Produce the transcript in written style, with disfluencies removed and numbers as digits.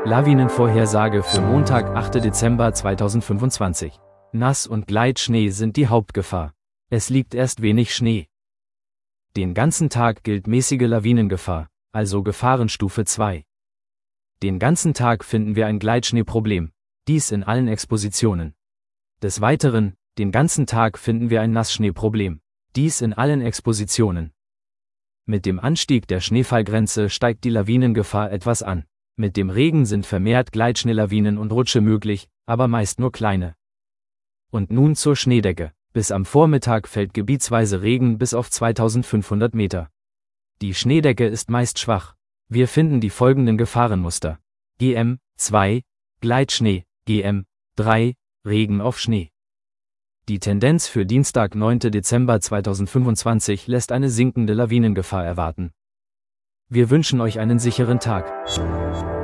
Lawinenvorhersage für Montag, 8. Dezember 2025. Nass- und Gleitschnee sind die Hauptgefahr. Es liegt erst wenig Schnee. Den ganzen Tag gilt mäßige Lawinengefahr, also Gefahrenstufe 2. Den ganzen Tag finden wir ein Gleitschneeproblem, dies in allen Expositionen. Des Weiteren, den ganzen Tag finden wir ein Nassschneeproblem, dies in allen Expositionen. Mit dem Anstieg der Schneefallgrenze steigt die Lawinengefahr etwas an. Mit dem Regen sind vermehrt Gleitschneelawinen und Rutsche möglich, aber meist nur kleine. Und nun zur Schneedecke. Bis am Vormittag fällt gebietsweise Regen bis auf 2500 Meter. Die Schneedecke ist meist schwach. Wir finden die folgenden Gefahrenmuster: GM 2, Gleitschnee, GM 3, Regen auf Schnee. Die Tendenz für Dienstag, 9. Dezember 2025 lässt eine sinkende Lawinengefahr erwarten. Wir wünschen euch einen sicheren Tag.